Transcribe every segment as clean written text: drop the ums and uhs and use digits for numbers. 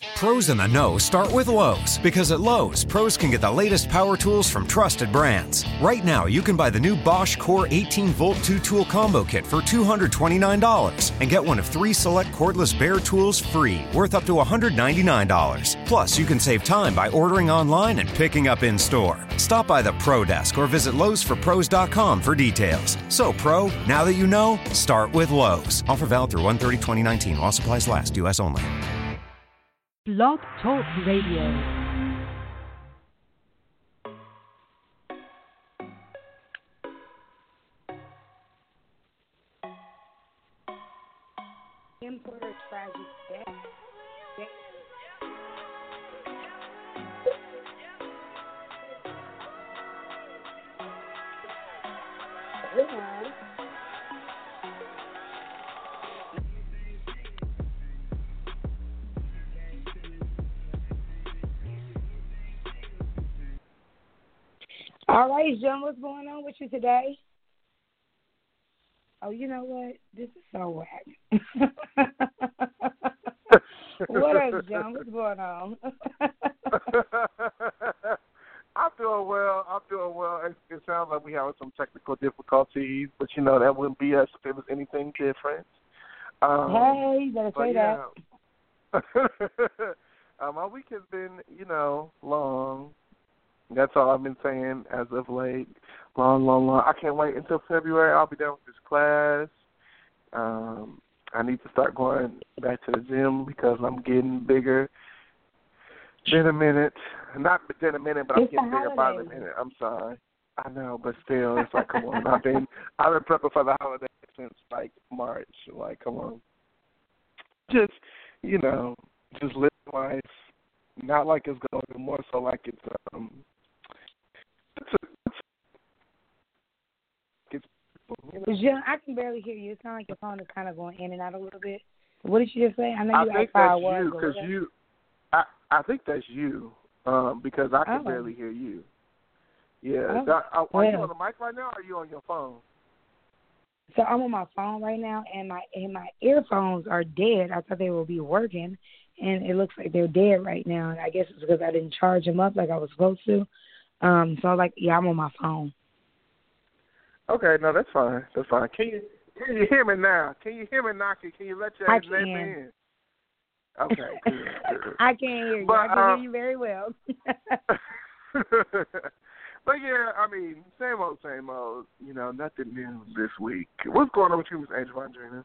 Pros in the know start with Lowe's, because at Lowe's, pros can get the latest power tools from trusted brands. Right now, you can buy the new Bosch Core 18-volt 2-tool combo kit for $229 and get one of 3 select cordless Bear tools free, worth up to $199. Plus, you can save time by ordering online and picking up in-store. Stop by the Pro Desk or visit Lowe'sForPros.com for details. So, Pro, now that you know, start with Lowe's. Offer valid through 1/30/2019 while supplies last. U.S. only. Blog Talk Radio. Importer tragic death. All right, John, what's going on with you today? Oh, you know what? This is so whack. What up, John? What's going on? I'm doing well. It sounds like we have some technical difficulties, but that wouldn't be us if it was anything different. Hey, you better say that. My week has been, long. That's all I've been saying as of late. Long. I can't wait until February. I'll be done with this class. I need to start going back to the gym because I'm getting bigger in a minute. Not in a minute, but I'm getting bigger by the minute. I'm sorry. I know, but still, it's like, come on. I've been prepping for the holidays since, March. Come on. Just live life. Not like it's going, more so like it's Jim, I can barely hear you. It sounds like your phone is kind of going in and out a little bit. What did you just say? I know you asked how I was. I think that's you, because I can barely hear you. Yeah. Are you on the mic right now, or are you on your phone? So I'm on my phone right now, and my earphones are dead. I thought they would be working, and it looks like they're dead right now. And I guess it's because I didn't charge them up like I was supposed to. So I'm on my phone. Okay, no, that's fine. Can you hear me now? Can you let your name in? Okay, good. I can't hear you. I can hear you very well. But yeah, same old. Nothing new this week. What's going on with you, Miss Angel Andrina?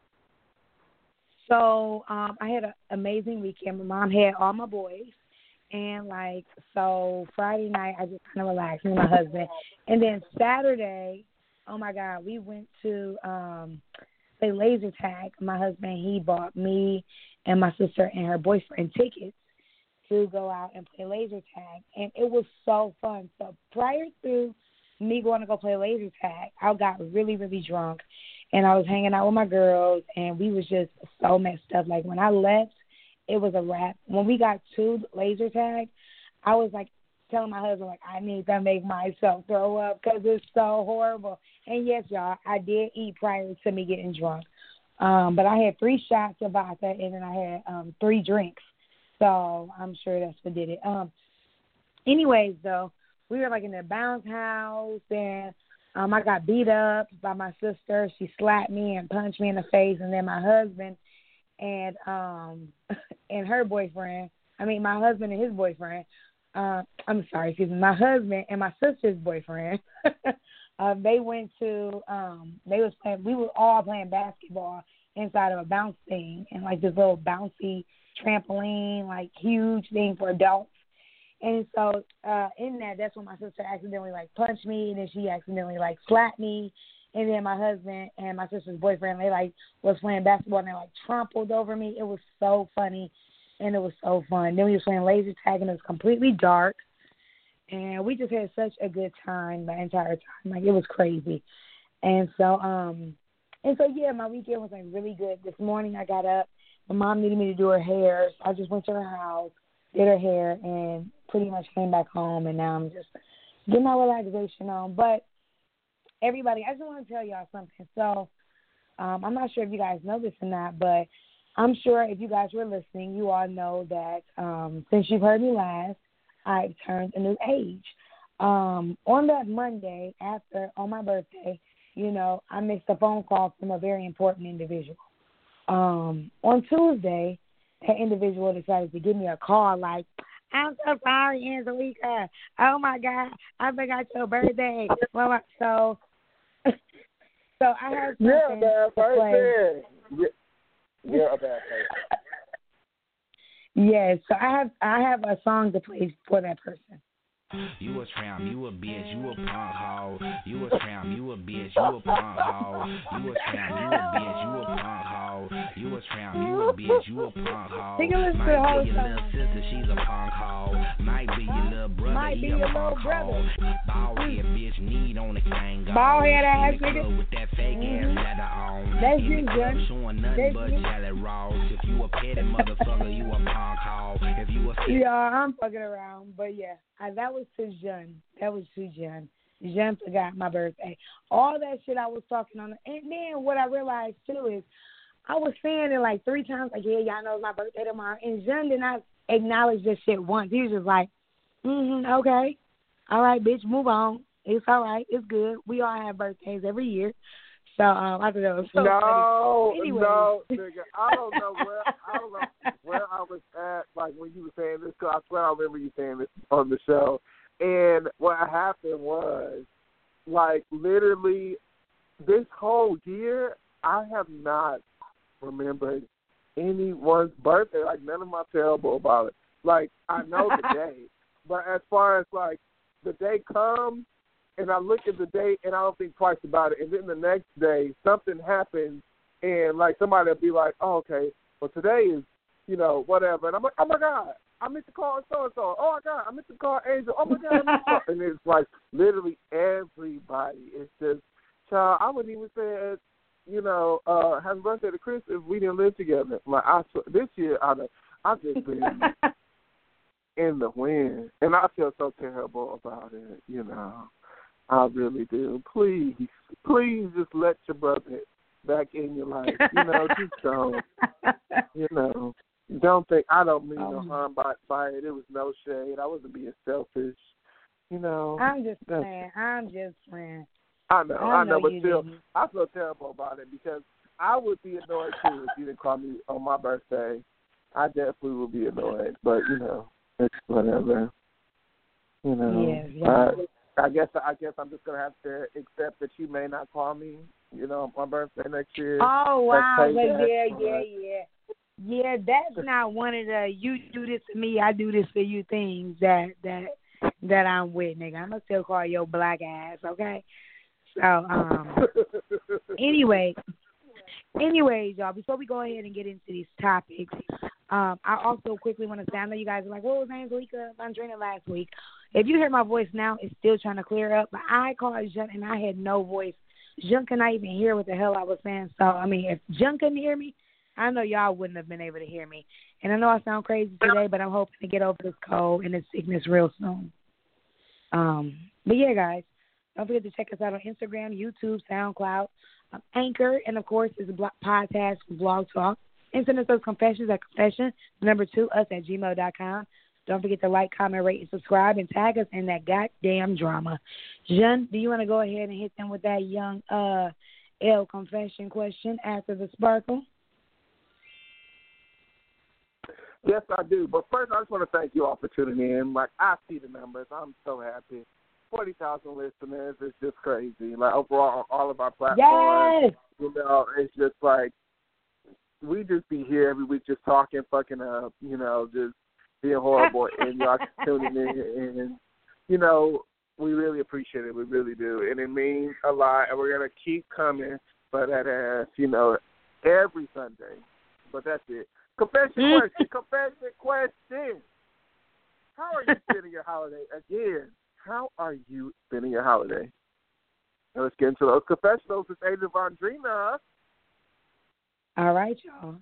So I had an amazing weekend. My mom had all my boys. And, so Friday night I just kind of relaxed with my husband. And then Saturday, oh, my God, we went to play laser tag. My husband, he bought me and my sister and her boyfriend tickets to go out and play laser tag. And it was so fun. So prior to me going to go play laser tag, I got really, really drunk. And I was hanging out with my girls, and we was just so messed up. When I left, it was a wrap. When we got to laser tag, I was telling my husband, I need to make myself throw up because it's so horrible. And yes, y'all, I did eat prior to me getting drunk. But I had 3 shots of vodka, and then I had 3 drinks. So I'm sure that's what did it. Anyways, though, we were in the bounce house, and I got beat up by my sister. She slapped me and punched me in the face, and then my husband and her boyfriend, my husband and his boyfriend, my husband and my sister's boyfriend, they went to, we were all playing basketball inside of a bounce thing, and this little bouncy trampoline, huge thing for adults. And so in that's when my sister accidentally punched me, and then she accidentally slapped me. And then my husband and my sister's boyfriend, they was playing basketball, and they trampled over me. It was so funny, and it was so fun. Then we was playing laser tag, and it was completely dark, and we just had such a good time the entire time. It was crazy. And so yeah, my weekend was really good. This morning I got up. My mom needed me to do her hair, so I just went to her house, did her hair, and pretty much came back home. And now I'm just getting my relaxation on. But everybody, I just want to tell y'all something. So I'm not sure if you guys know this or not, but I'm sure if you guys were listening, you all know that since you've heard me last, I've turned a new age. On that Monday on my birthday, I missed a phone call from a very important individual. On Tuesday, that individual decided to give me a call like, I'm so sorry, Angelica. Oh, my God, I forgot your birthday. So I have something You're a bad to play. person. You're a bad person. Yes, so I have a song to play for that person. You a tramp, you a bitch, you a punk hoe. You a tramp, you a bitch, you a punk hoe. You a tramp, you a bitch, you a punk hoe. You a tramp, you a bitch, you a punk hoe. Might be your little sister, she's a punk hoe. Might be your little brother, he a punk hoe. Bald head bitch, need on the Kango. Bald head ass nigga with that fake ass leather on. That's in you, the club Jen. showing nothing but jelly rolls. If you a petty motherfucker, you a punk hoe. If you a yeah, I'm fucking around, but yeah, that was to Jen. That was to Jen. Jen forgot my birthday. All that shit I was talking on. And then what I realized, too, is I was saying it like 3 times, like, yeah, y'all know it's my birthday tomorrow. And Jen did not acknowledge this shit once. He was just like, okay. All right, bitch, move on. It's all right. It's good. We all have birthdays every year. So I thought that was so funny. Anyway. No, nigga, I don't know where I was at, like, when you were saying this, because I swear I remember you saying this on the show. And what happened was, like, literally this whole year, I have not remembered anyone's birthday. Like, none of my terrible about it. Like, I know the day, but as far as, like, the day comes, and I look at the date, and I don't think twice about it. And then the next day, something happens, and, like, somebody will be like, oh, okay, well, today is, whatever. And I'm like, oh, my God, I meant to call so-and-so. Oh, my God, I meant to call Angel. Oh, my God, I meant to call. And it's, like, literally everybody. It's just, child, I wouldn't even say, happy birthday to Chris if we didn't live together. Like, this year, I've just been in the wind, and I feel so terrible about it, I really do. Please just let your brother back in your life. Just don't. Don't think, I don't mean no harm by it. It was no shade. I wasn't being selfish. I'm just playing. I know, but still, didn't. I feel terrible about it because I would be annoyed too if you didn't call me on my birthday. I definitely would be annoyed, but it's whatever. Yeah. I guess I'm just gonna have to accept that you may not call me, on my birthday next year. Oh wow! Yeah. That's not one of the you do this to me, I do this for you things that I'm with, nigga. I'm gonna still call your black ass, okay? So anyways, y'all. Before we go ahead and get into these topics, I also quickly want to say, I know you guys are like, what was Angelica Vandrina last week? If you hear my voice now, it's still trying to clear up. But I called Jun, and I had no voice. Jun could not even hear what the hell I was saying. So, I mean, if Jun couldn't hear me, I know y'all wouldn't have been able to hear me. And I know I sound crazy today, but I'm hoping to get over this cold and this sickness real soon. But, yeah, guys, don't forget to check us out on Instagram, YouTube, SoundCloud, Anchor, and, of course, there's a podcast from Blog Talk. And send us those confessions at confession2us@gmail.com. Don't forget to like, comment, rate, and subscribe, and tag us in that goddamn drama. Jun, do you want to go ahead and hit them with that young L confession question after the sparkle? Yes, I do. But first, I just want to thank you all for tuning in. Like, I see the numbers. I'm so happy. 40,000 listeners. It's just crazy. Like, overall, on all of our platforms, yes! It's just like, we just be here every week just talking, fucking up, just being horrible, and y'all tuning in. And, we really appreciate it. We really do. And it means a lot, and we're going to keep coming for that ass, every Sunday. But that's it. Confession question. How are you spending your holiday? Again, how are you spending your holiday? Now let's get into those confessionals. It's Agent Vandrina. All right, y'all.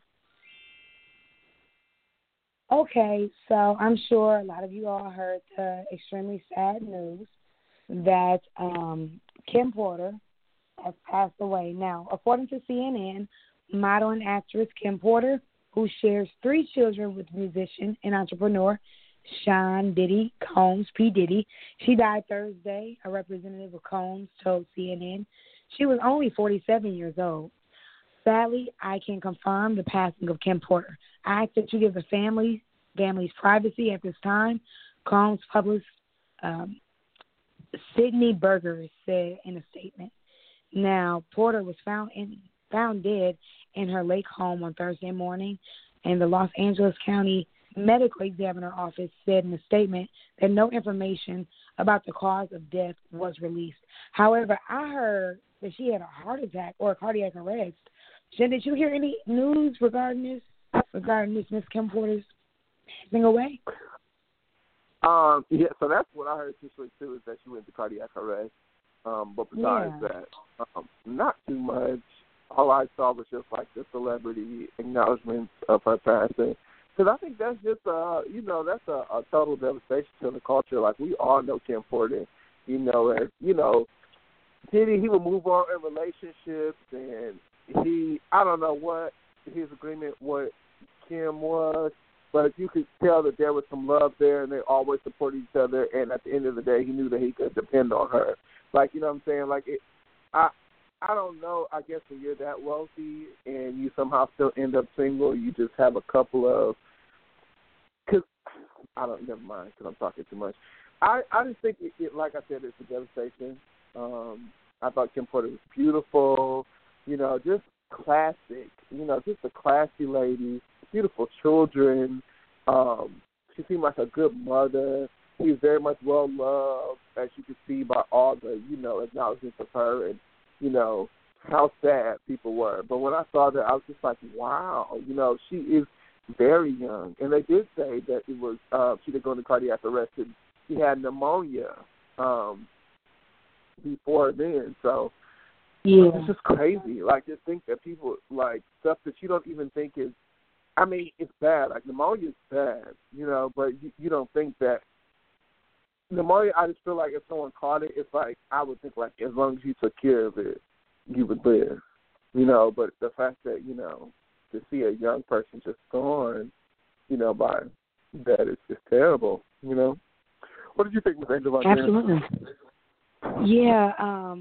Okay, so I'm sure a lot of you all heard the extremely sad news that Kim Porter has passed away. Now, according to CNN, model and actress Kim Porter who shares 3 children with musician and entrepreneur Sean Diddy Combs, P. Diddy. She died Thursday. A representative of Combs told CNN she was only 47 years old. Sadly, I can confirm the passing of Kim Porter. I ask that you give the family's privacy at this time, Combs published Sydney Berger said in a statement. Now, Porter was found dead in her lake home on Thursday morning, and the Los Angeles County Medical Examiner Office said in a statement that no information about the cause of death was released. However, I heard that she had a heart attack or a cardiac arrest. Jen, did you hear any news regarding this Miss Kim Porter's passing away? Yeah, so that's what I heard too, is that she went to cardiac arrest. But besides that, not too much. All I saw was just like the celebrity acknowledgments of her passing. Because I think that's just, that's a total devastation to the culture. Like, we all know Kim Porter, Diddy, he would move on in relationships, and I don't know what his agreement with Kim was, but you could tell that there was some love there, and they always supported each other, and at the end of the day, he knew that he could depend on her. Like, you know what I'm saying? Like, I don't know, I guess when you're that wealthy and you somehow still end up single, you just have a couple of, never mind, because I'm talking too much. I just think, it, like I said, it's a devastation. I thought Kim Porter was beautiful, just classic, just a classy lady, beautiful children. She seemed like a good mother. She was very much well-loved, as you can see by all the, acknowledgments of her and, how sad people were. But when I saw that, I was just like, wow, she is very young. And they did say that it was, she did go into cardiac arrest, and she had pneumonia before then. So it's just crazy. Like, just think that people, like, stuff that you don't even think is, I mean, it's bad. Like, pneumonia is bad, but you don't think that. Pneumonia, I just feel like if someone caught it, it's like, I would think, like, as long as you took care of it, you would live, But the fact that, to see a young person just gone, by that, it's just terrible, What did you think, Ms. Angel? Absolutely. Yeah,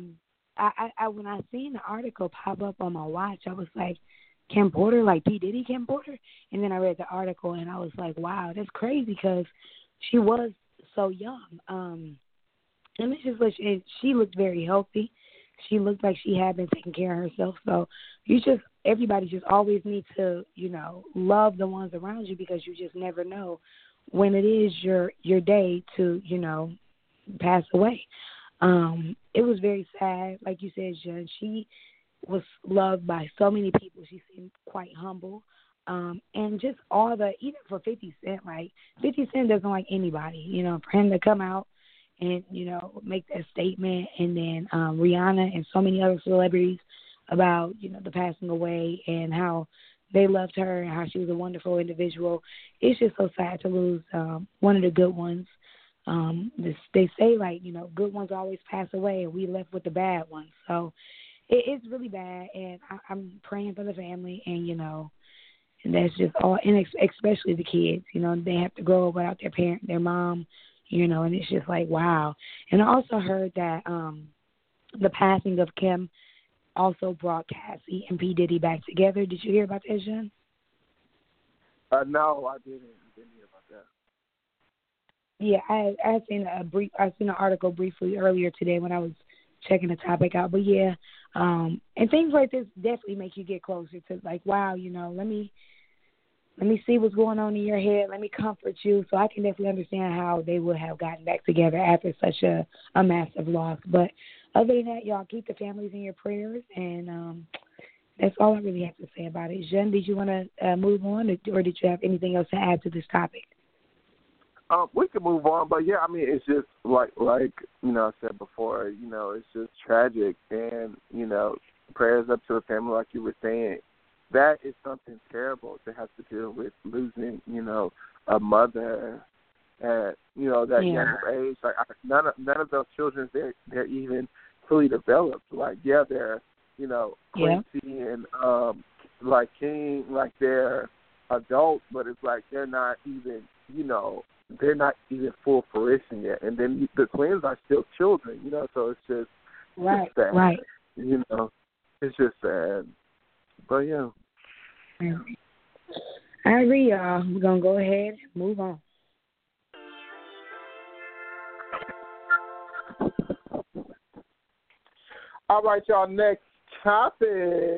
I when I seen the article pop up on my watch, I was like, Kim Porter, like P. Diddy Kim Porter? And then I read the article, and I was like, wow, that's crazy, because she was so young. And it's just like she looked very healthy. She looked like she had been taking care of herself. So everybody just always needs to, love the ones around you, because you just never know when it is your day to, pass away. It was very sad. Like you said, Jen, she was loved by so many people. She seemed quite humble. And just even for 50 Cent, like 50 Cent doesn't like anybody, for him to come out and, make that statement, and then Rihanna and so many other celebrities about, the passing away and how they loved her and how she was a wonderful individual. It's just so sad to lose one of the good ones. They say, like, good ones always pass away, and we left with the bad ones. So it's really bad, and I'm praying for the family, and, and that's just all, and especially the kids, they have to grow up without their parent, their mom, and it's just like, wow. And I also heard that the passing of Kim also brought Cassie and P. Diddy back together. Did you hear about that, Jen? No, I didn't hear about that. Yeah, I seen an article briefly earlier today when I was checking the topic out. But yeah, and things like this definitely make you get closer to, like, wow, let me see what's going on in your head. Let me comfort you. So I can definitely understand how they would have gotten back together after such a massive loss. But other than that, y'all keep the families in your prayers, and that's all I really have to say about it. Jen, did you want to move on, or did you have anything else to add to this topic? We can move on, but yeah, I mean, it's just like I said before, it's just tragic, and prayers up to the family, like you were saying. That is something terrible to have to deal with, losing, a mother at that young age. Like, none of those children, they're even fully developed. Like, they're Quincy and like King, like they're adults, but it's like they're not even, they're not even full fruition yet. And then the twins are still children, so it's just right, sad. Right. It's just sad. But, yeah. I agree, y'all. We're going to go ahead and move on. All right, y'all, next topic.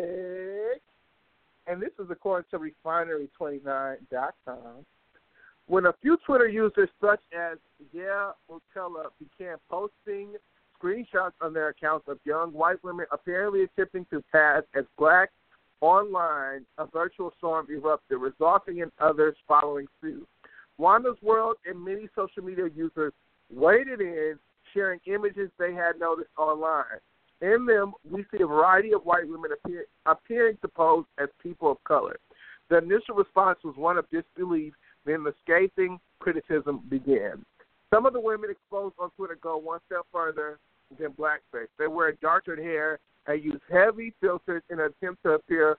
And this is according to Refinery29.com. When a few Twitter users such as Mutella began posting screenshots on their accounts of young white women apparently attempting to pass as black online, a virtual storm erupted, resulting in others following suit. Wanda's World and many social media users waded in, sharing images they had noticed online. In them, we see a variety of white women appearing to pose as people of color. The initial response was one of disbelief, then the scathing criticism began. Some of the women exposed on Twitter go one step further than blackface. They wear darker hair and use heavy filters in an attempt to appear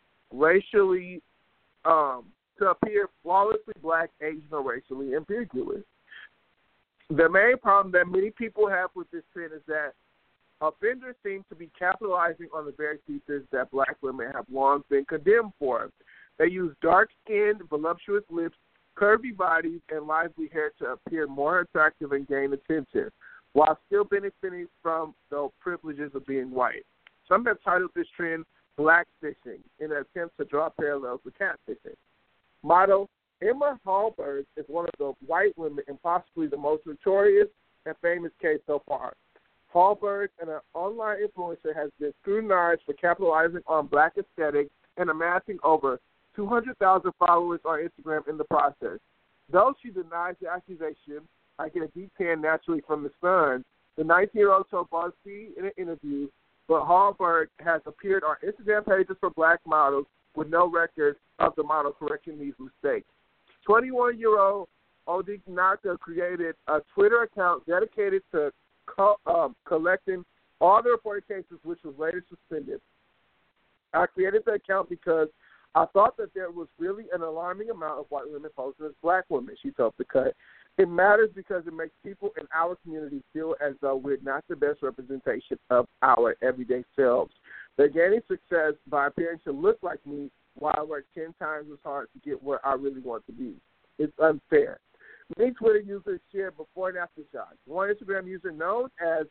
flawlessly black, Asian, or racially ambiguous. The main problem that many people have with this trend is that offenders seem to be capitalizing on the very features that black women have long been condemned for. They use dark-skinned, voluptuous lips, curvy bodies, and lively hair to appear more attractive and gain attention, while still benefiting from the privileges of being white. Some have titled this trend blackfishing in an attempt to draw parallels with catfishing. Model Emma Hallberg is one of the white women and possibly the most notorious and famous case so far. Hallberg, an online influencer, has been scrutinized for capitalizing on black aesthetics and amassing over 200,000 followers on Instagram in the process. Though she denies the accusation, I get a deep tan naturally from the Sun, the 19-year-old told BuzzFeed in an interview, but Hallberg has appeared on Instagram pages for black models with no record of the model correcting these mistakes. 21-year-old Odignaka created a Twitter account dedicated to collecting all the reported cases, which was later suspended. I created the account because I thought that there was really an alarming amount of white women posing as black women, she told The Cut. It matters because it makes people in our community feel as though we're not the best representation of our everyday selves. They're gaining success by appearing to look like me while I work 10 times as hard to get where I really want to be. It's unfair. Many Twitter users shared before and after shots. One Instagram user known as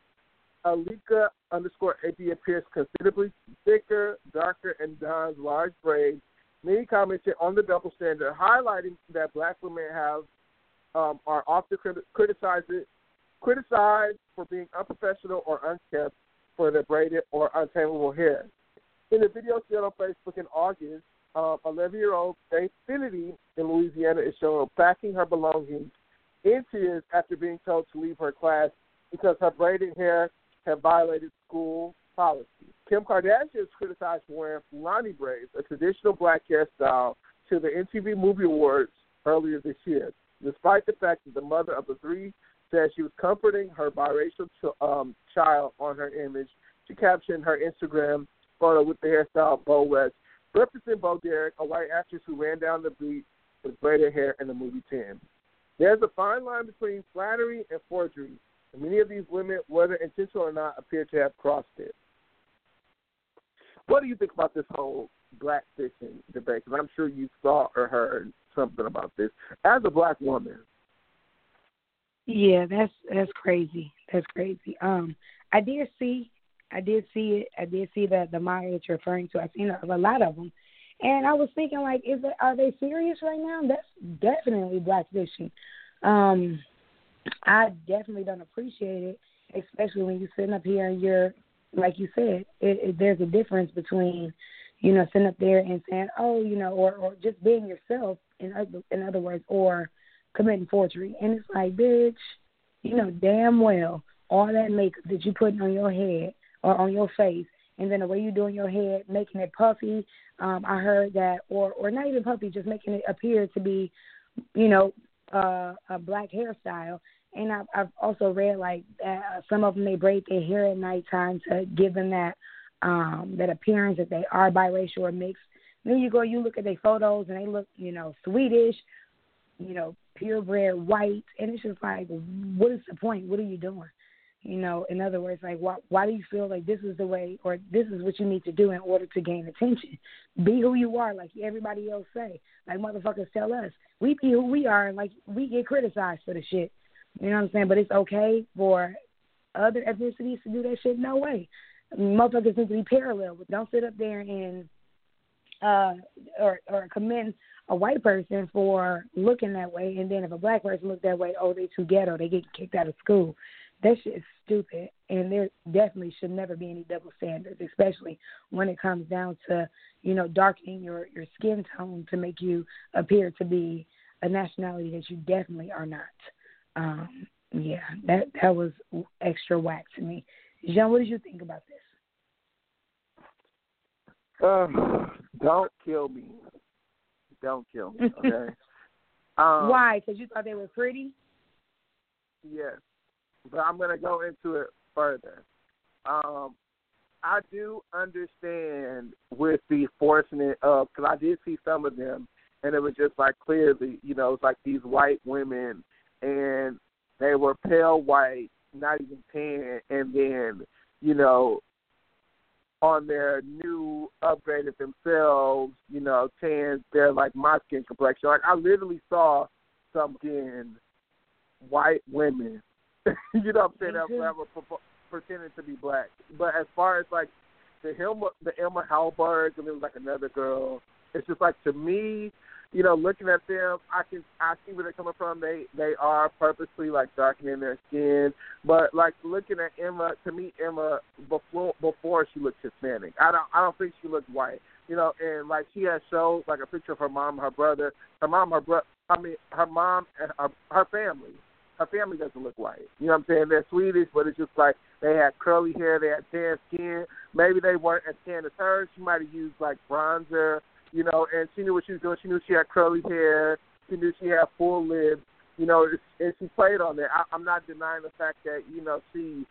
Alika_AP appears considerably thicker, darker, and dons large braids. Many commented on the double standard, highlighting that black women are often criticized for being unprofessional or unkempt for their braided or untamable hair. In a video shared on Facebook in August, 11-year-old Infinity in Louisiana is shown packing her belongings in tears after being told to leave her class because her braided hair had violated school policy. Kim Kardashian is criticized for wearing Fulani braids, a traditional black hairstyle, to the MTV Movie Awards earlier this year, despite the fact that the mother of the three said she was comforting her biracial child on her image. She captioned her Instagram photo with the hairstyle Bo West, representing Bo Derek, a white actress who ran down the beat with braided hair in the movie 10. There's a fine line between flattery and forgery, and many of these women, whether intentional or not, appear to have crossed it. What do you think about this whole blackfishing debate? Because I'm sure you saw or heard something about this as a black woman. Yeah, that's crazy. That's crazy. I did see it. I did see the model that you're referring to. I've seen a lot of them, and I was thinking, like, are they serious right now? That's definitely blackfishing. I definitely don't appreciate it, especially when you're sitting up here and you're, like you said, there's a difference between, sitting up there and saying, oh, or just being yourself, in other words, or committing forgery. And it's like, bitch, damn well all that makeup that you putting on your head or on your face, and then the way you're doing your head, making it puffy. I heard that, or not even puffy, just making it appear to be, a black hairstyle. And I've also read like some of them, they braid their hair at nighttime to give them that appearance that they are biracial or mixed. Then you go, you look at their photos, and they look, Swedish, purebred white, and it's just like, what is the point? What are you doing? In other words, like, why do you feel like this is the way, or this is what you need to do in order to gain attention? Be who you are, like everybody else say. Like motherfuckers tell us, we be who we are, and like we get criticized for the shit. You know what I'm saying? But it's okay for other ethnicities to do that shit? No way. Motherfuckers need to be parallel, but don't sit up there and or commend a white person for looking that way, and then if a black person looks that way, oh, they too ghetto, they get kicked out of school. That shit is stupid, and there definitely should never be any double standards, especially when it comes down to, darkening your skin tone to make you appear to be a nationality that you definitely are not. Yeah, that was extra whack to me. Jean, what did you think about this? Don't kill me. Don't kill me, okay? Why? Because you thought they were pretty? Yes. But I'm going to go into it further. I do understand with the fortunate of, because I did see some of them, and it was just like clearly, it's like these white women, and they were pale white, not even tan, and then, on their new upgraded themselves, tan, they're like my skin complexion. Like I literally saw some white women, you know what I'm saying, that were pretending to be black. But as far as like the Emma Hallberg, and there was like another girl, it's just like to me, looking at them, I see where they're coming from. They are purposely like darkening their skin, but like looking at Emma, to me, Emma before she looked Hispanic. I don't think she looked white, and like she has showed like a picture of her mom, her brother, her mom and her family. Her family doesn't look white. You know what I'm saying? They're Swedish, but it's just like they had curly hair, they had tan skin. Maybe they weren't as tan as her. She might have used like bronzer. And she knew what she was doing. She knew she had curly hair. She knew she had full lips, and she played on that. I'm not denying the fact that, she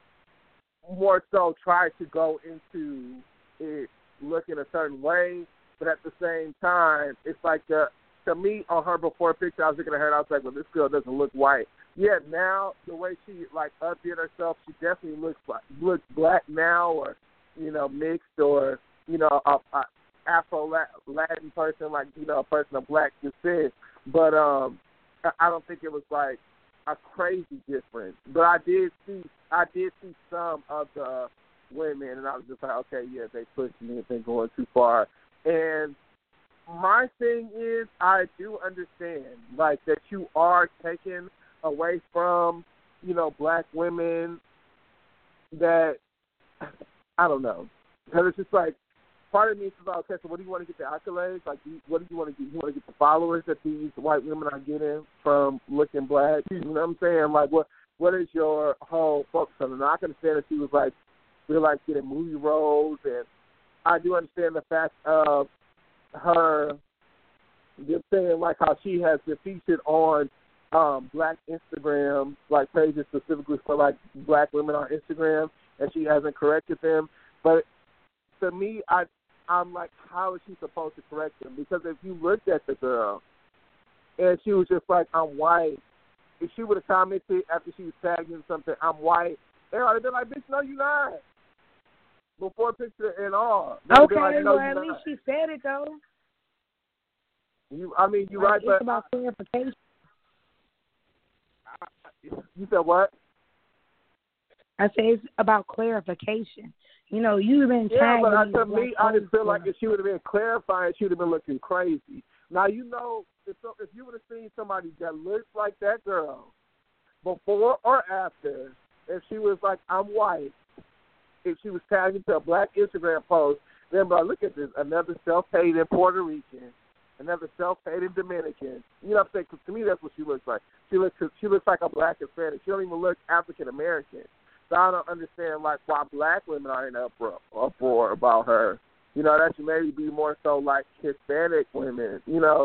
more so tried to go into it looking a certain way, but at the same time, it's like to me, on her before picture, I was looking at her and I was like, well, this girl doesn't look white. Yeah, now, the way she, like, updid herself, she definitely looks black now, or, mixed, or, a Afro-Latin person, like, a person of black descent. But I don't think it was, like, a crazy difference. But I did see some of the women, and I was just like, okay, yeah, they pushing it, they're going too far. And my thing is, I do understand, like, that you are taking away from, black women that, I don't know. Because it's just like, part of me is like, okay, so what do you want to get the accolades? Like, what do you want to get? You want to get the followers that these white women are getting from looking black? You know what I'm saying? Like, what is your whole focus on it? Now, I can understand that she was like, we're like getting movie roles, and I do understand the fact of her just saying like how she has been featured on black Instagram, like pages specifically for like black women on Instagram, and she hasn't corrected them. But to me, I'm like, how is she supposed to correct them? Because if you looked at the girl and she was just like, I'm white, if she would have commented after she was tagging something, I'm white, they would have been like, bitch, no, you not. Before picture and all. Okay, like, no, well, at least she said it, though. You're right, it's but about clarification. You said what? I said it's about clarification. You've been tagging. Yeah, but to me, I just feel like if she would have been clarifying, she would have been looking crazy. Now, if you would have seen somebody that looks like that girl before or after, if she was like, I'm white, if she was tagging to a black Instagram post, then, bro, look at this, another self-hated Puerto Rican, another self-hated Dominican. You know what I'm saying? Because to me, that's what she looks like. She looks like a black Hispanic. She don't even look African-American. So I don't understand, like, why black women are in uproar about her. That should maybe be more so like Hispanic women.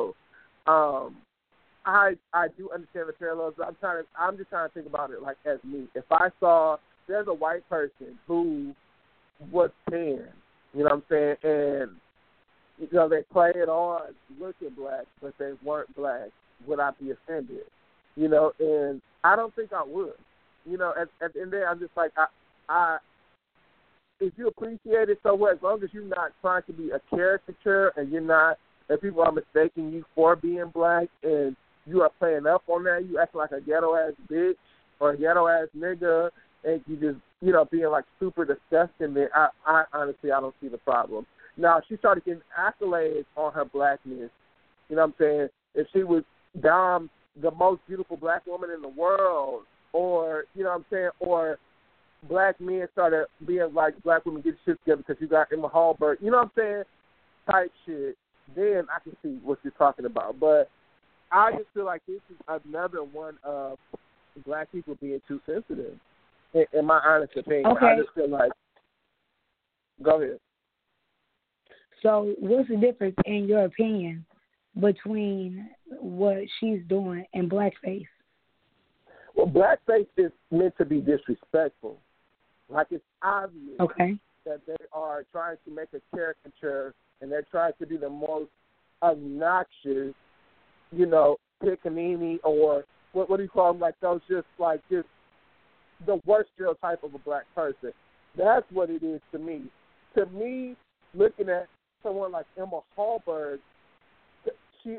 I do understand the parallels. I'm just trying to think about it like as me. If I saw there's a white person who was tan, you know what I'm saying, and they play it on looking black, but they weren't black, would I be offended? And I don't think I would. At the end of the day, I'm just like, I if you appreciate it so what, as long as you're not trying to be a caricature and and people are mistaking you for being black and you are playing up on that, you acting like a ghetto-ass bitch or a ghetto-ass nigga, and you just, being like super disgusting, then I honestly, I don't see the problem. Now, if she started getting accolades on her blackness, you know what I'm saying, if she was the most beautiful black woman in the world, or, or black men started being like, black women get shit together because you got Emma Hallberg, you know what I'm saying, type shit, then I can see what you're talking about. But I just feel like this is another one of black people being too sensitive, in my honest opinion. Okay. I just feel like, go ahead. So what's the difference, in your opinion, between what she's doing and blackface? Well, blackface is meant to be disrespectful. Like, it's obvious that they are trying to make a caricature and they're trying to be the most obnoxious, pickaninny, or what do you call them? Like those, just the worst stereotype of a black person. That's what it is to me. To me, looking at someone like Emma Hallberg, she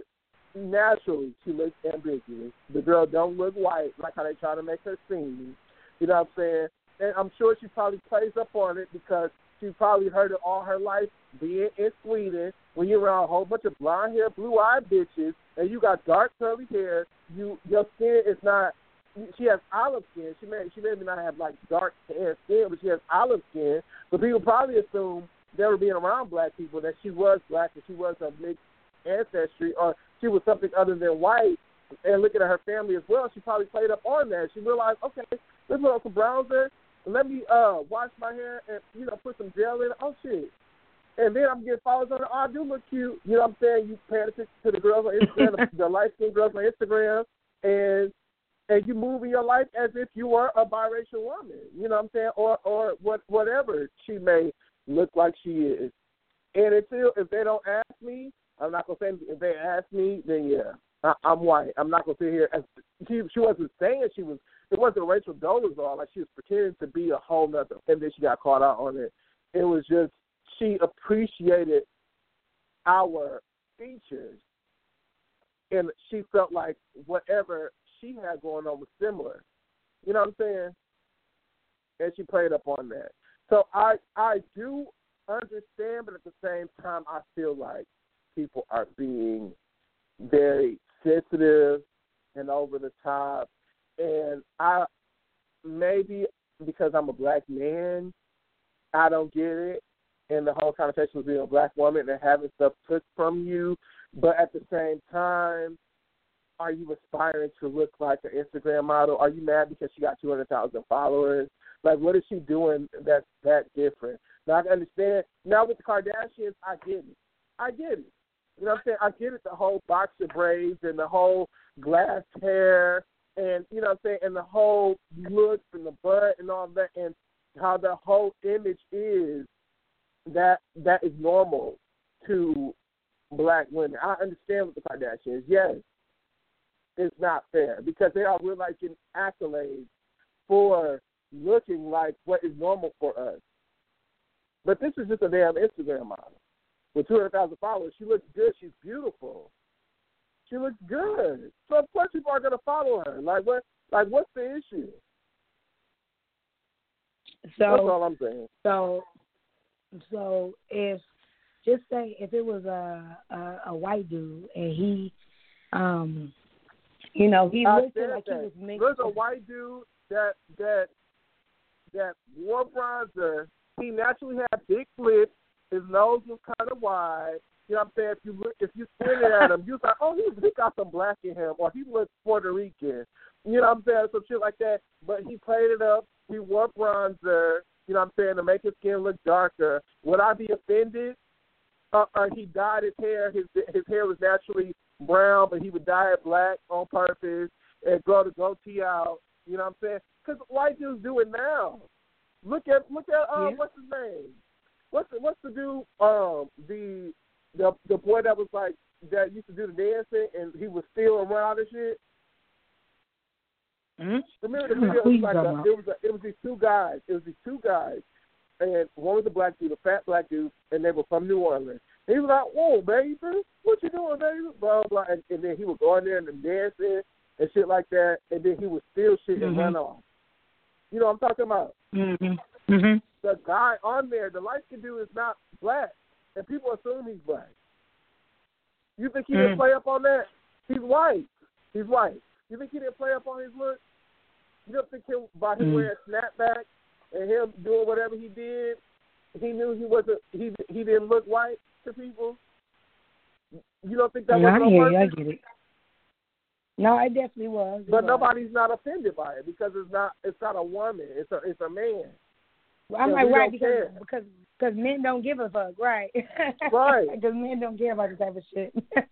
looks ambiguous. The girl don't look white, like how they try to make her seem. You know what I'm saying? And I'm sure she probably plays up on it because she probably heard it all her life, being in Sweden, when you're around a whole bunch of blonde hair, blue-eyed bitches, and you got dark curly hair. Your skin is not. She has olive skin. She may not have like dark hair skin, but she has olive skin. But people probably assume, never being around black people, that she was black and she was of mixed ancestry, or she was something other than white. And looking at her family as well, she probably played up on that. She realized, okay, let's put on some bronzer, and let me wash my hair and put some gel in it. Oh shit. And then I'm getting followers on it. Oh, I do look cute. You know what I'm saying? You pay attention to the girls on Instagram, the light-skinned girls on Instagram, and you move in your life as if you were a biracial woman. You know what I'm saying? Or whatever she may look like she is. And until, if they don't ask me, I'm not going to say, if they ask me, then yeah, I'm white. I'm not going to sit here. She wasn't saying it wasn't Rachel Dolezal, like she was pretending to be a whole nother, and then she got caught out on it. It was just, she appreciated our features, and she felt like whatever she had going on was similar. You know what I'm saying? And she played up on that. So I do understand, but at the same time, I feel like people are being very sensitive and over the top. And maybe because I'm a black man, I don't get it. And the whole conversation of being a black woman and having stuff took from you. But at the same time, are you aspiring to look like an Instagram model? Are you mad because she got 200,000 followers? Like, what is she doing that's that different? Now, I can understand. Now, with the Kardashians, I get it. You know what I'm saying? I get it, the whole boxer braids and the whole glass hair and, you know what I'm saying, and the whole looks and the butt and all that, and how the whole image is that is normal to black women. I understand with the Kardashians. Yes, it's not fair because they are realizing accolades for looking like what is normal for us. But this is just a damn Instagram model. With 200,000 followers, she looks good. She's beautiful. She looks good. So of course people are going to follow her. Like what? Like what's the issue? So that's all I'm saying. So if just say if it was a white dude and he, he looked like he was mixed. There's a white dude that wore bronzer. He naturally had big lips. His nose was kind of wide. You know what I'm saying? If you squinted at him, you was like, oh, he got some black in him, or he looks Puerto Rican. You know what I'm saying? Some shit like that. But he played it up. He wore bronzer. You know what I'm saying? To make his skin look darker. Would I be offended? He dyed his hair. His hair was naturally brown, but he would dye it black on purpose and grow the goatee out. You know what I'm saying? Because white dudes do it now. Look at what's his name? What's the dude? the boy that was like that used to do the dancing and he was still around and shit. Mm-hmm. Remember the video? It was these two guys. And one was a black dude, a fat black dude, and they were from New Orleans. And he was like, "Whoa, baby, what you doing, baby?" Blah blah. And then he would go in there and dancing and shit like that. And then he would steal shit and run off. You know what I'm talking about? Mm-hmm. Mm-hmm. The guy on there, the light-skinned dude, is not black, and people assume he's black. You think he didn't play up on that? He's white. He's white. You think he didn't play up on his look? You don't think him by him wearing snapback and him doing whatever he did, he knew he wasn't. He didn't look white to people. You don't think that was on purpose? I get it. No, it definitely was. But nobody's not offended by it because it's not a woman. It's a man. Well, I'm like, right, because men don't give a fuck, right? Right. Because men don't care about this type of shit.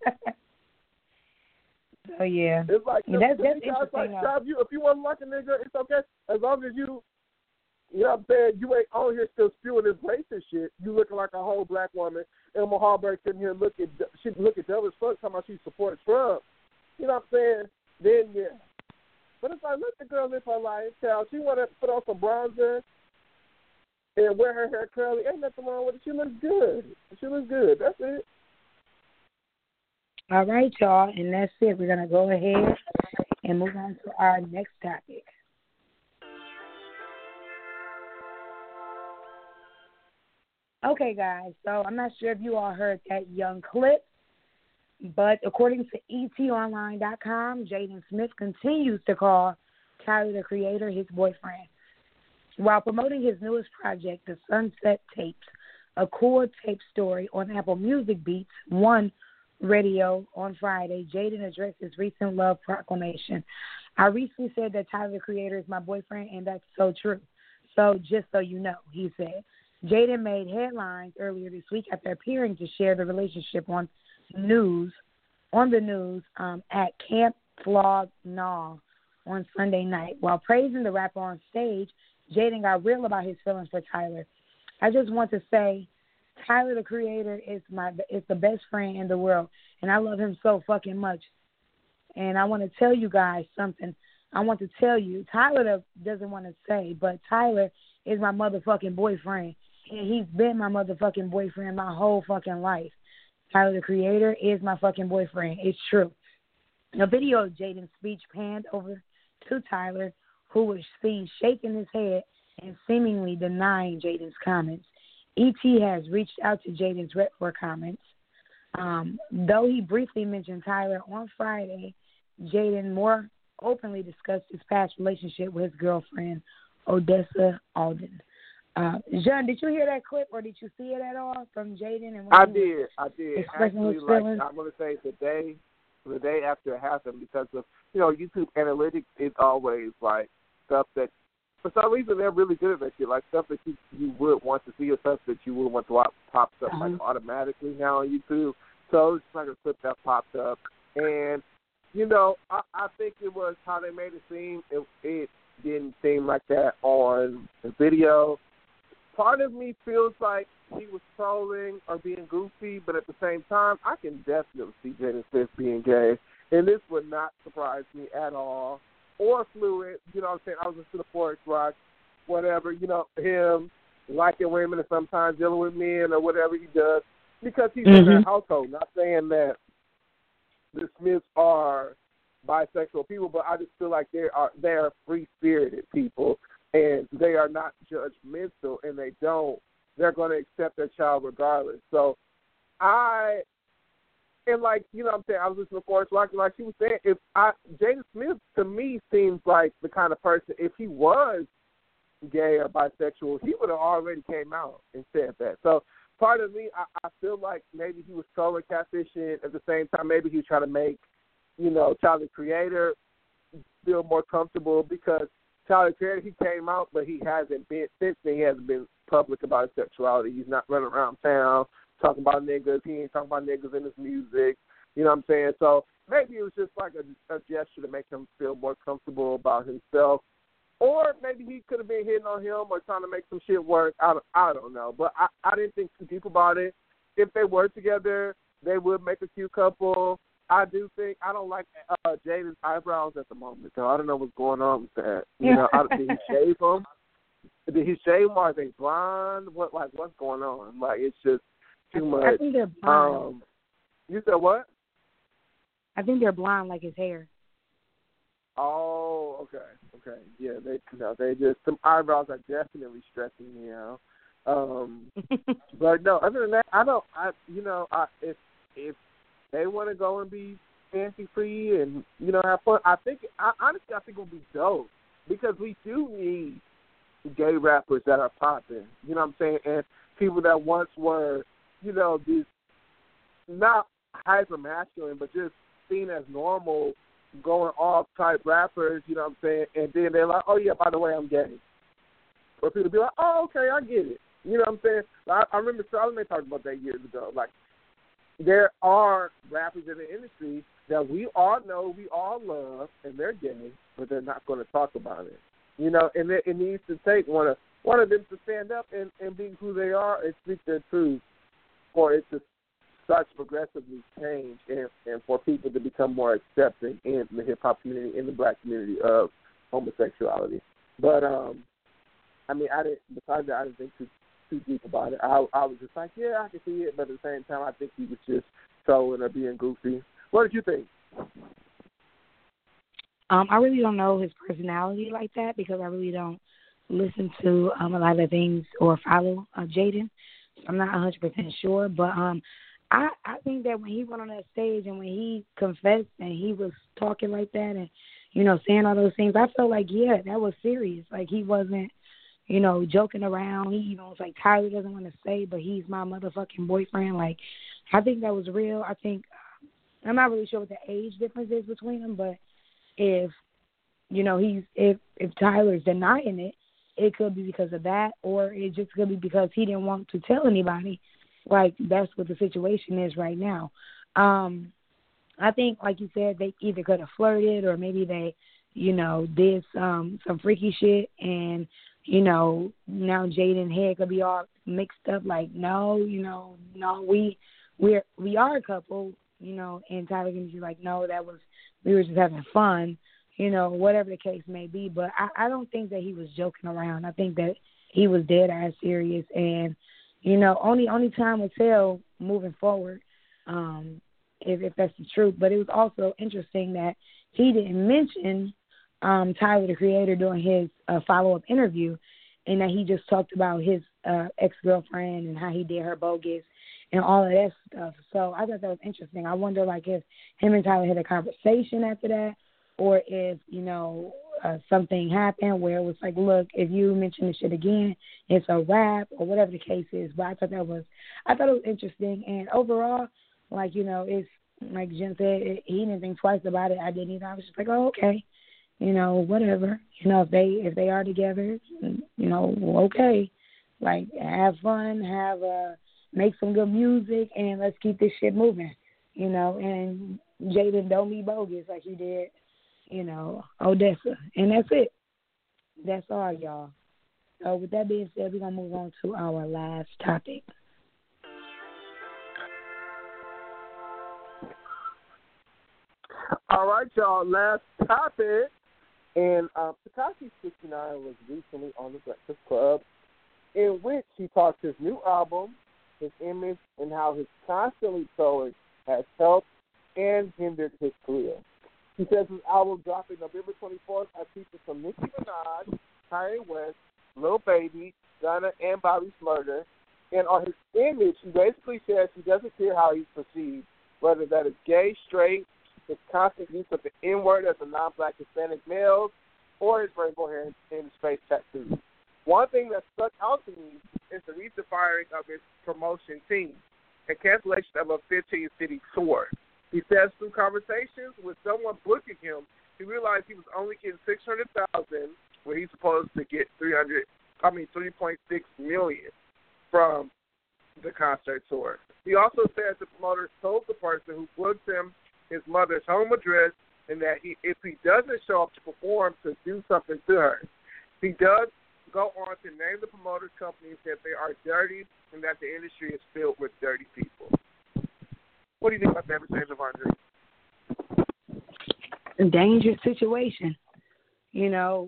So, yeah. It's like, that's interesting. Like, if you want to like a nigga, it's okay. As long as you know what I'm saying, you ain't on here still spewing this racist shit. You looking like a whole black woman. Elma Harburg sitting here look at dumb as fuck, talking about she supports Trump. You know what I'm saying? Then, yeah. But it's like, let the girl live her life. She want to put on some bronzer and wear her hair curly. Ain't nothing wrong with it. She looks good. That's it. All right, y'all, and that's it. We're going to go ahead and move on to our next topic. Okay, guys, so I'm not sure if you all heard that young clip, but according to etonline.com, Jaden Smith continues to call Tyler, the Creator, his boyfriend. While promoting his newest project, The Sunset Tapes, a core tape story on Apple Music Beats, One Radio on Friday, Jaden addressed his recent love proclamation. I recently said that Tyler, the Creator, is my boyfriend, and that's so true. So just so you know, he said. Jaden made headlines earlier this week after appearing to share the relationship on the news at Camp Flog Gnaw on Sunday night. While praising the rapper on stage, Jaden got real about his feelings for Tyler. I just want to say, Tyler, the Creator, is the best friend in the world, and I love him so fucking much. And I want to tell you guys something. I want to tell you, Tyler doesn't want to say, but Tyler is my motherfucking boyfriend, and he's been my motherfucking boyfriend my whole fucking life. Tyler, the Creator, is my fucking boyfriend. It's true. A video of Jaden's speech panned over to Tyler, who was seen shaking his head and seemingly denying Jaden's comments. E.T. has reached out to Jaden's rep for comments. Though he briefly mentioned Tyler on Friday, Jaden more openly discussed his past relationship with his girlfriend, Odessa Alden. John, did you hear that clip or did you see it at all from Jaden? I did. Actually, I'm going to say the day after it happened, because of, YouTube analytics is always like stuff that, for some reason, they're really good at that shit. Like stuff that you would want to see or stuff that you would want to pops up like automatically now on YouTube. So it's like a clip that popped up. And, I think it was how they made it seem. It didn't seem like that on the video. Part of me feels like he was trolling or being goofy, but at the same time, I can definitely see Jaden Smith being gay. And this would not surprise me at all. Or fluid, you know what I'm saying? I was listening to Forex Rock, whatever, him liking women and sometimes dealing with men or whatever he does, because he's in that household. Not saying that the Smiths are bisexual people, but I just feel like they are free-spirited people, and they are not judgmental, and they're going to accept their child regardless. So and like, you know what I'm saying, I was listening to Forrest Rock, and like she was saying, Jaden Smith, to me, seems like the kind of person, if he was gay or bisexual, he would have already came out and said that. So part of me, I feel like maybe he was trolling, catfishing. At the same time, maybe he was trying to make, Tyler, the Creator, feel more comfortable, because Tyler, the Creator, he came out, but he hasn't been, since then, he hasn't been public about his sexuality. He's not running around town talking about niggas. He ain't talking about niggas in his music. You know what I'm saying? So maybe it was just like a gesture to make him feel more comfortable about himself. Or maybe he could have been hitting on him or trying to make some shit work. I don't know. But I didn't think too deep about it. If they were together, they would make a cute couple. I do think I don't like Jaden's eyebrows at the moment, though. I don't know what's going on with that. You know, did he shave them? Did he shave them? Are they blonde? What's going on? Like, it's just too much. I think they're blonde. You said what? I think they're blonde, like his hair. Oh, okay. Yeah, they just, some eyebrows are definitely stressing me out. But no, other than that, if they want to go and be fancy free and, you know, have fun, honestly, I think it'll be dope because we do need gay rappers that are popping, you know what I'm saying, and people that once were, you know, these not hyper masculine, but just seen as normal, going off type rappers, you know what I'm saying, and then they're like, oh yeah, by the way, I'm gay. Or people be like, oh, okay, I get it. You know what I'm saying? I remember Charlamagne talked about that years ago. Like, there are rappers in the industry that we all know, we all love, and they're gay, but they're not going to talk about it. You know, and it needs to take one of them to stand up and be who they are and speak their truth for it to start to progressively change and for people to become more accepting in the hip-hop community, in the black community of homosexuality. But, besides that, I didn't think too deep about it. I was just like, yeah, I can see it, but at the same time, I think he was just trolling or being goofy. What did you think? I really don't know his personality like that because I really don't listen to a lot of things or follow Jaden. So I'm not 100% sure, but I think that when he went on that stage and when he confessed and he was talking like that and, you know, saying all those things, I felt like, yeah, that was serious. Like, he wasn't, you know, joking around. He even was like, Tyler doesn't want to say, but he's my motherfucking boyfriend. Like, I think that was real. I think, I'm not really sure what the age difference is between them, but if, you know, if Tyler's denying it, it could be because of that, or it just could be because he didn't want to tell anybody. Like, that's what the situation is right now. I think, like you said, they either could have flirted or maybe they, you know, did some freaky shit and, you know, now Jaden's head could be all mixed up like, no, we are a couple, you know, and Tyler can be like, no, we were just having fun, you know, whatever the case may be. But I don't think that he was joking around. I think that he was dead ass serious, and, you know, only time will tell moving forward if that's the truth. But it was also interesting that he didn't mention Tyler, the Creator, during his follow-up interview, and that he just talked about his ex-girlfriend and how he did her bogus and all of that stuff. So I thought that was interesting. I wonder, like, if him and Tyler had a conversation after that, or if, you know, something happened where it was like, look, if you mention this shit again, it's a wrap, or whatever the case is. But I thought it was interesting. And overall, like, you know, it's like Jen said, he didn't think twice about it. I didn't either. I was just like, oh, okay, you know, whatever. You know, if they are together, you know, okay, like, have fun, make some good music, and let's keep this shit moving. You know, and Jaden don't be bogus like he did, you know, Odessa. And that's it. That's all, y'all. So with that being said, we're going to move on to our last topic. All right, y'all, last topic. And Tekashi 69 was recently on the Breakfast Club, in which he talked his new album, his image, and how his constantly trolling has helped and hindered his career. He says his album dropping November 24th has features from Nicki Minaj, Kanye West, Lil Baby, Gunna, and Bobby Shmurda. And on his image, he basically says he doesn't care how he's perceived, whether that is gay, straight, his constant use of the N-word as a non-black Hispanic male, or his rainbow hair and his face tattoos. One thing that stuck out to me is the recent firing of his promotion team and cancellation of a 15-city tour. He says through conversations with someone booking him, he realized he was only getting $600,000 where he's supposed to get $3.6 million from the concert tour. He also says the promoter told the person who booked him his mother's home address, and that if he doesn't show up to perform, to do something to her. He does go on to name the promoter's companies that they are dirty and that the industry is filled with dirty people. What do you think about that, Mr. Javondre? A dangerous situation. You know,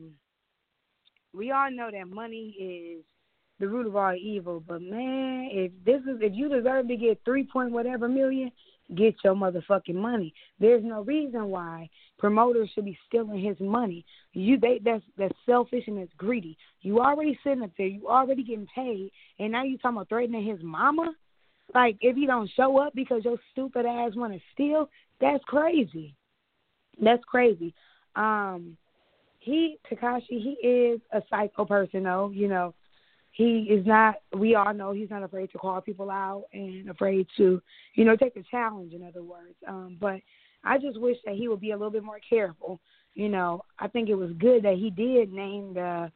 we all know that money is the root of all evil. But man, if you deserve to get 3 whatever million, get your motherfucking money. There's no reason why promoters should be stealing his money. That's selfish and that's greedy. You already sitting up there, you already getting paid, and now you talking about threatening his mama? Like, if he don't show up because your stupid ass want to steal, that's crazy. That's crazy. Tekashi, he is a psycho person, though. You know, he is not, we all know he's not afraid to call people out and afraid to, you know, take a challenge, in other words. But I just wish that he would be a little bit more careful. You know, I think it was good that he did name the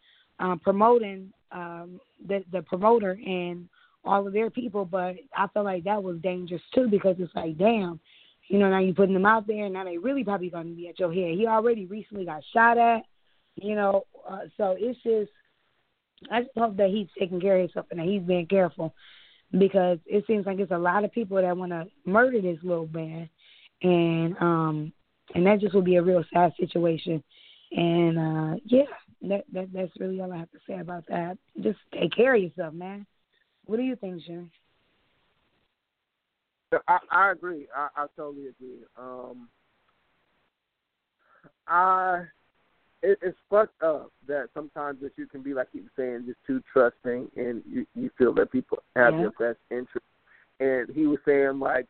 the promoter and all of their people, but I feel like that was dangerous too, because it's like, damn, you know, now you're putting them out there, and now they really probably going to be at your head. He already recently got shot at, you know, so it's just, I just hope that he's taking care of himself and that he's being careful, because it seems like it's a lot of people that want to murder this little man, and that just would be a real sad situation. And that's really all I have to say about that. Just take care of yourself, man. What do you think, Sharon? I agree. I totally agree. It's fucked up that sometimes that you can be, like you were saying, just too trusting, and you feel that people have your best interest. And he was saying, like,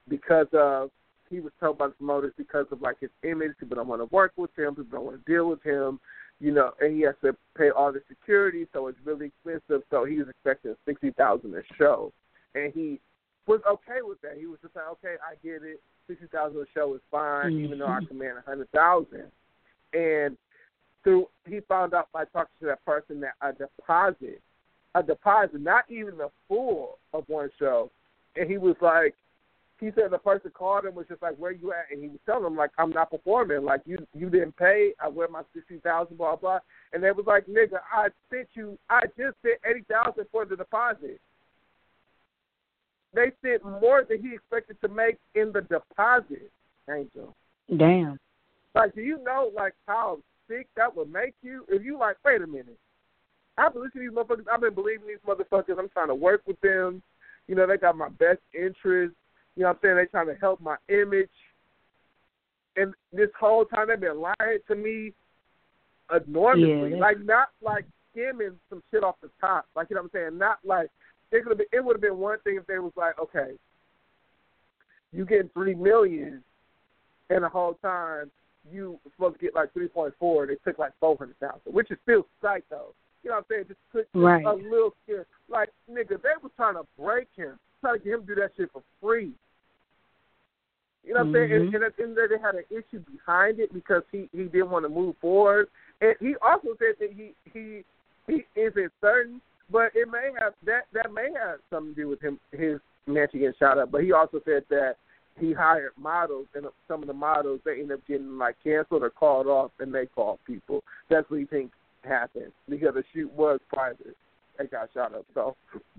he was told by the promoters because of, like, his image, people don't want to work with him, people don't want to deal with him, you know, and he has to pay all the security, so it's really expensive. So he was expecting $60,000 a show, and he was okay with that. He was just like, okay, I get it, $60,000 a show is fine, even though I command $100,000. And he found out by talking to that person that a deposit, not even the full of one show, and he was like, he said the person called him, was just like, where you at? And he was telling him, like, I'm not performing. Like, you didn't pay. I wear my $60,000, blah, blah. And they was like, nigga, I just sent $80,000 for the deposit. They sent more than he expected to make in the deposit, Angel. Damn. Like, do you know, like, how sick that would make you? If you like, wait a minute. I've been listening to these motherfuckers. I've been believing these motherfuckers. I'm trying to work with them. You know, they got my best interest. You know what I'm saying? They're trying to help my image. And this whole time they've been lying to me enormously. Yeah, like, not like skimming some shit off the top. Like, you know what I'm saying? Not like, it would have been one thing if they was like, okay, you getting $3 million, and the whole time you were supposed to get like 3.4, they took like 400,000, which is still psych though. You know what I'm saying? Just took a little scare. Like, nigga, they were trying to break him, trying to get him to do that shit for free. You know what I'm saying? And at the end of the day, they had an issue behind it because he didn't want to move forward. And he also said that he isn't certain, but it may have that may have something to do with his mansion getting shot up. But he also said that he hired models, and some of the models, they ended up getting like canceled or called off, and they called people. That's what he thinks happened because the shoot was private. They got shot up. So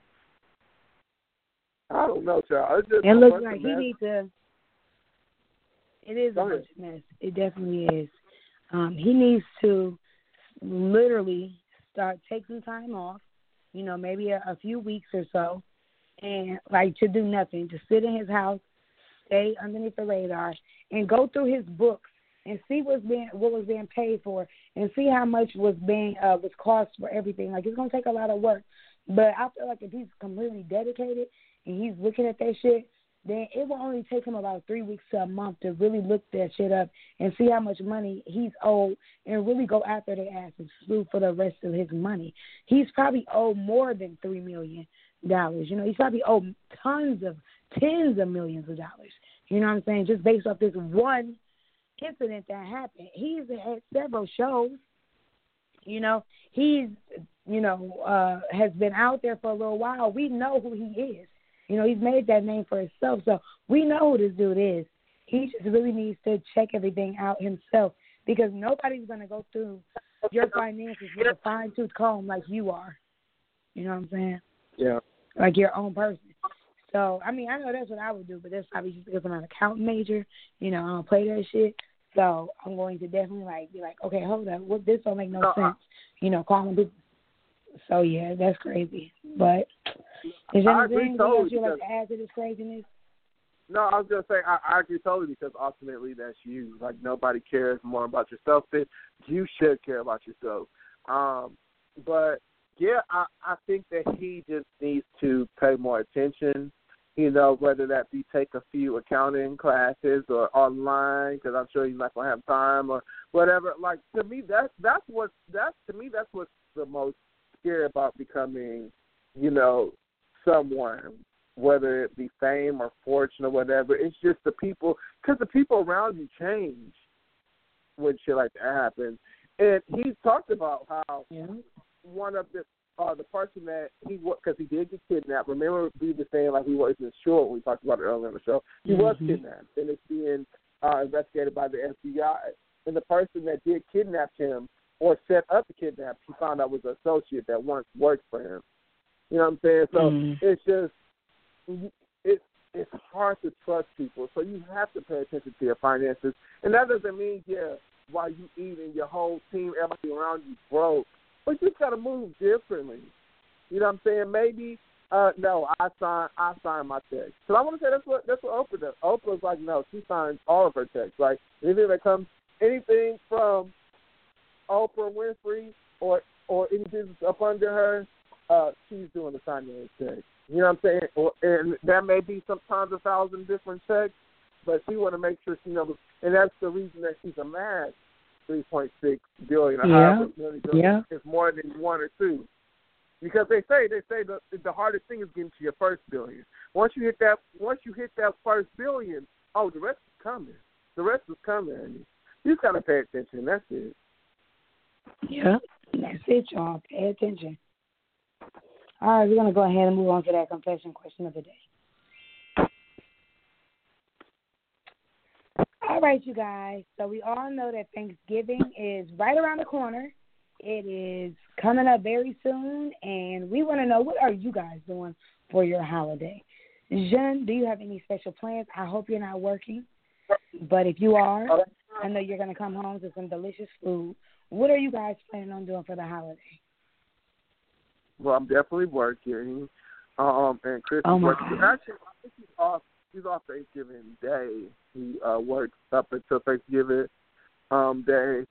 I don't know, child. It looks like he needs to. It is a bunch of mess. It definitely is. He needs to literally take some time off, you know, maybe a few weeks or so, and like to do nothing, to sit in his house, stay underneath the radar, and go through his books and see what was being paid for, and see how much was cost for everything. Like, it's gonna take a lot of work, but I feel like if he's completely dedicated and he's looking at that shit, then it will only take him about 3 weeks to a month to really look that shit up and see how much money he's owed and really go after their ass and sue for the rest of his money. He's probably owed more than $3 million. You know, he's probably owed tens of millions of dollars. You know what I'm saying? Just based off this one incident that happened. He's had several shows. You know, he's, has been out there for a little while. We know who he is. You know, he's made that name for himself, so we know who this dude is. He just really needs to check everything out himself, because nobody's going to go through your finances with a fine-tooth comb like you are. You know what I'm saying? Yeah. Like your own person. So, I mean, I know that's what I would do, but that's probably just because I'm an accountant major. You know, I don't play that shit. So I'm going to definitely, like, be like, okay, hold up. This don't make no sense. You know, calling people. So, yeah, that's crazy. But is there anything else you'd like to add to this craziness? No, I was going to say, I agree totally, because ultimately that's you. Like, nobody cares more about yourself than you should care about yourself. But, yeah, I think that he just needs to pay more attention, you know, whether that be take a few accounting classes or online, because I'm sure he's not going to have time or whatever. Like, to me, that's what's the most scary about becoming, you know, someone, whether it be fame or fortune or whatever. It's just the people, because the people around you change when shit like that happens. And he talked about how one of the person that because he did get kidnapped. Remember, we were saying like he wasn't sure. We talked about it earlier in the show. He was kidnapped, and it's being investigated by the FBI. And the person that did kidnap him or set up the kidnap, he found out was an associate that once worked for him. You know what I'm saying? So it's just it's hard to trust people. So you have to pay attention to your finances, and that doesn't mean while you eating, your whole team, everybody around you broke. But you got to move differently. You know what I'm saying? Maybe no, I sign my checks. So I want to say that's what Oprah does. Oprah's like, no, she signs all of her checks. Like anything from Oprah Winfrey or any business up under her, she's doing the signing of the checks. You know what I'm saying? And that may be sometimes 1,000 different checks, but she want to make sure she knows. And that's the reason that she's amassed $3.6 billion. It's more than one or two. Because they say the hardest thing is getting to your first billion. Once you hit that first billion, the rest is coming. The rest is coming. You just gotta pay attention. That's it. Yeah, that's it, y'all. Pay attention. All right, we're gonna go ahead and move on to that confession question of the day. All right, you guys. So we all know that Thanksgiving is right around the corner. It is coming up very soon, and we want to know, what are you guys doing for your holiday? Jean, do you have any special plans? I hope you're not working, but if you are, I know you're going to come home to some delicious food. What are you guys planning on doing for the holiday? Well, I'm definitely working, and Chris is working. Actually, I think he's off Thanksgiving Day. He works up until Thanksgiving Day,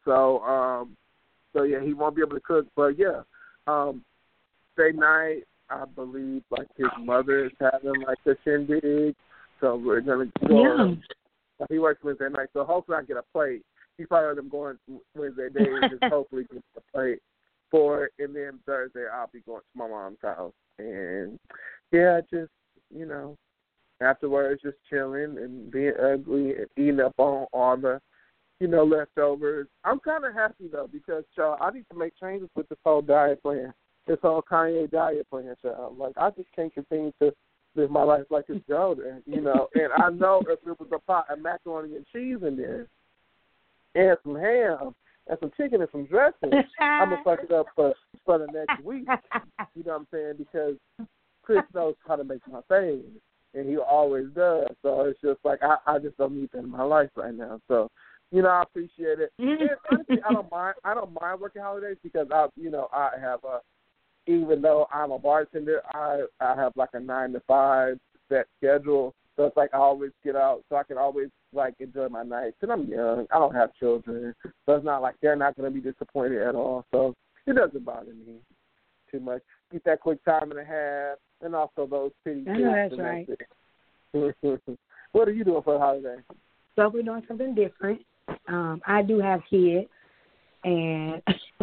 so yeah, he won't be able to cook. But yeah, Wednesday night, I believe like his mother is having like a shindig, so we're gonna go. Yeah. He works Wednesday night, so hopefully I get a plate. He probably let him going Wednesday day and just hopefully get a plate for it, and then Thursday I'll be going to my mom's house, and yeah, just afterwards just chilling and being ugly and eating up on all the leftovers. I'm kind of happy, though, because, y'all, I need to make changes with this whole diet plan, this whole Kanye diet plan, y'all. Like, I just can't continue to live my life like it's Jordan, And I know if it was a pot of macaroni and cheese in there and some ham and some chicken and some dressing, I'm going to fuck it up for the next week. You know what I'm saying? Because Chris knows how to make my things, and he always does. So it's just like I just don't need that in my life right now. So, I appreciate it. And honestly, I don't mind working holidays because I have even though I'm a bartender, I have like a 9 to 5 set schedule. So it's like I always get out, so I can always like enjoy my nights. And I'm young, I don't have children, so it's not like they're not going to be disappointed at all. So it doesn't bother me too much. Get that quick time and a half, and also those pity kids. That's right. What are you doing for the holiday? So we're doing something different. I do have kids, and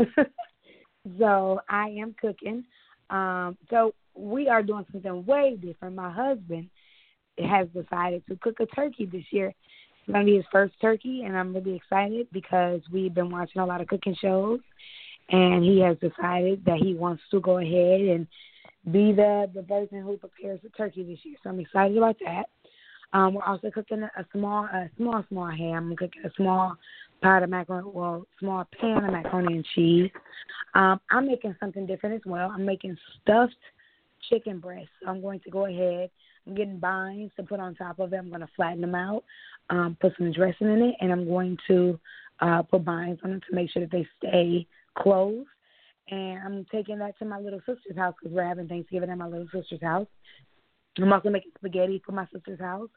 so I am cooking. So we are doing something way different. My husband has decided to cook a turkey this year. It's going to be his first turkey, and I'm really excited because we've been watching a lot of cooking shows, and he has decided that he wants to go ahead and be the person who prepares the turkey this year. So I'm excited about that. We're also cooking a small ham. I'm cooking a small pot of small pan of macaroni and cheese. I'm making something different as well. I'm making stuffed chicken breasts. So I'm going to go ahead. I'm getting binds to put on top of it. I'm going to flatten them out, put some dressing in it, and I'm going to put binds on them to make sure that they stay closed. And I'm taking that to my little sister's house because we're having Thanksgiving at my little sister's house. I'm also making spaghetti for my sister's house.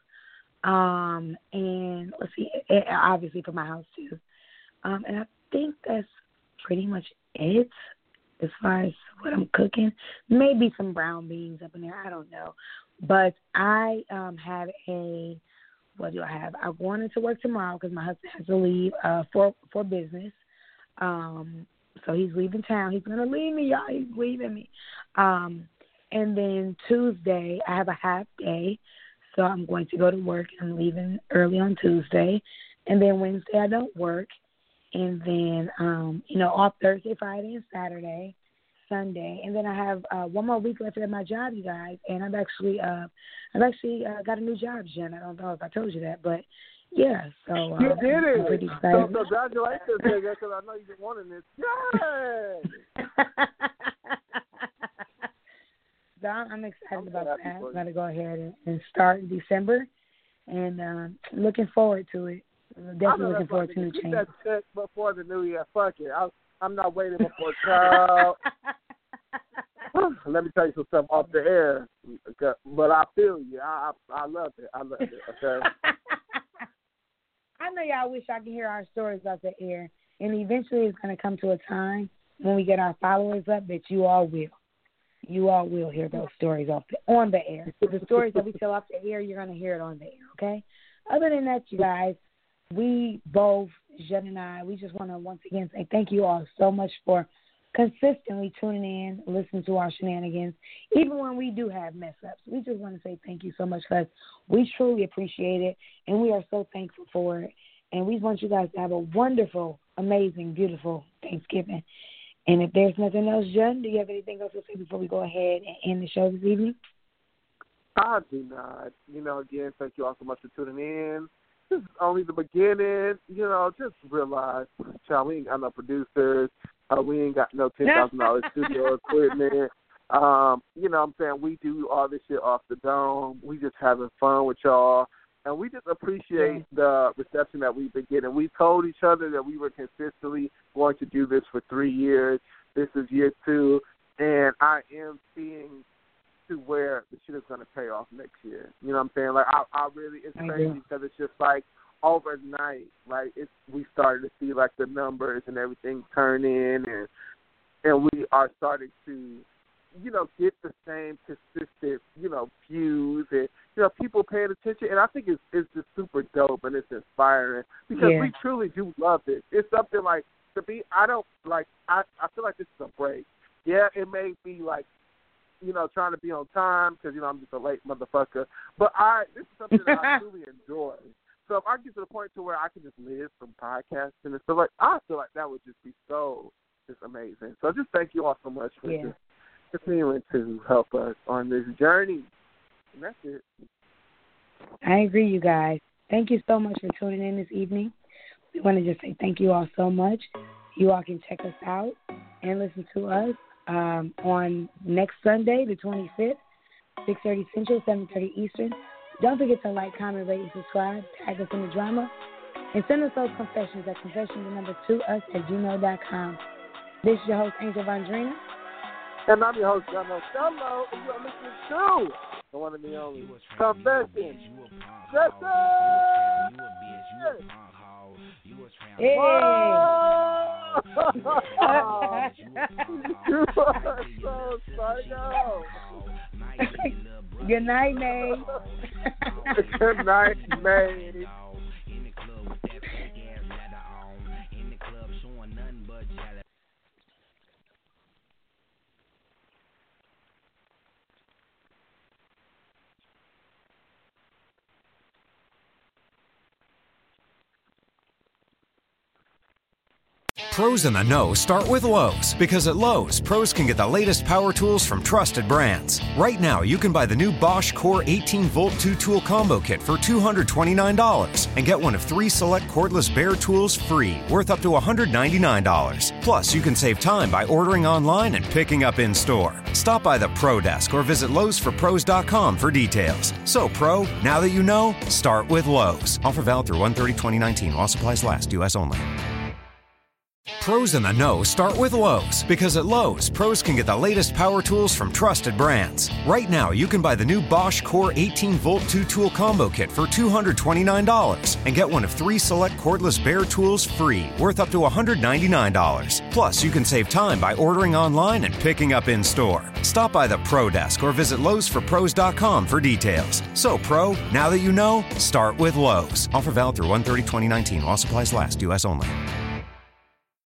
And let's see, obviously for my house too. And I think that's pretty much it as far as what I'm cooking. Maybe some brown beans up in there. I don't know. But I have what do I have? I wanted to work tomorrow because my husband has to leave for business. So he's leaving town. He's going to leave me, y'all. He's leaving me. And then Tuesday, I have a half day. So I'm going to go to work. I'm leaving early on Tuesday. And then Wednesday, I don't work. And then, off Thursday, Friday, and Saturday, Sunday. And then I have one more week left at my job, you guys. And I've actually got a new job, Jen. I don't know if I told you that, but yeah. So you did it. I'm pretty excited. So congratulations, nigga, because I know you've been wanting this. Yay! So I'm excited about that. I'm going to go ahead and start in December, and looking forward to it. Definitely looking forward to new change. That check before the new year. Fuck it. I'm not waiting before child. Let me tell you some stuff off the air, but I feel you. I love it. I love it. Okay. I know y'all wish I could hear our stories off the air, and eventually it's going to come to a time when we get our followers up that you all will. You all will hear those stories on the air. The stories that we tell off the air, you're going to hear it on the air, okay? Other than that, you guys, we both, Jen and I, we just want to once again say thank you all so much for consistently tuning in, listening to our shenanigans, even when we do have mess-ups. We just want to say thank you so much because we truly appreciate it, and we are so thankful for it. And we want you guys to have a wonderful, amazing, beautiful Thanksgiving. And if there's nothing else, Jen, do you have anything else to say before we go ahead and end the show this evening? I do not. Again, thank you all so much for tuning in. This is only the beginning. Just realize, child, we ain't got no producers. We ain't got no $10,000 studio equipment. You know what I'm saying? We do all this shit off the dome. We just having fun with y'all. And we just appreciate the reception that we've been getting. We told each other that we were consistently going to do this for 3 years. This is year 2. And I am seeing to where the shit is going to pay off next year. You know what I'm saying? Like, I really, it's crazy because it's just like overnight, like, we started to see, like, the numbers and everything turn in, and we are starting to, get the same consistent, views and, people paying attention. And I think it's just super dope and it's inspiring because we truly do love it. It's something like, to me, I feel like this is a break. Yeah, it may be like, trying to be on time because, I'm just a late motherfucker. But this is something that I truly enjoy. So if I get to the point to where I can just live from podcasting and stuff, like, I feel like that would just be so just amazing. So just thank you all so much for just continuing to help us on this journey. And that's it. I agree, you guys. Thank you so much for tuning in this evening. We want to just say thank you all so much. You all can check us out and listen to us on next Sunday, the 25th, 6:30 Central, 7:30 Eastern. Don't forget to like, comment, rate, and subscribe. Tag us in the drama. And send us those confessions at confession2us@gmail.com. This is your host, Angel Vondrina. And I'm your host, John Ocello. And you're listening to the one and the only Confession. Yes, sir! Hey! You are so psycho. Good night, May. Good night, May. Pros in the know start with Lowe's, because at Lowe's, pros can get the latest power tools from trusted brands. Right now, you can buy the new Bosch Core 18-volt 2-tool combo kit for $229 and get one of 3 select cordless Bear tools free, worth up to $199. Plus, you can save time by ordering online and picking up in-store. Stop by the Pro Desk or visit Lowe'sForPros.com for details. So, Pro, now that you know, start with Lowe's. Offer valid through 1/30/2019 while supplies last. U.S. only. Pros in the know start with Lowe's, because at Lowe's, pros can get the latest power tools from trusted brands. Right now, you can buy the new Bosch Core 18-volt 2-tool combo kit for $229 and get one of 3 select cordless Bear tools free, worth up to $199. Plus, you can save time by ordering online and picking up in-store. Stop by the Pro Desk or visit Lowe'sForPros.com for details. So, Pro, now that you know, start with Lowe's. Offer valid through 1/30/2019 while supplies last. U.S. only.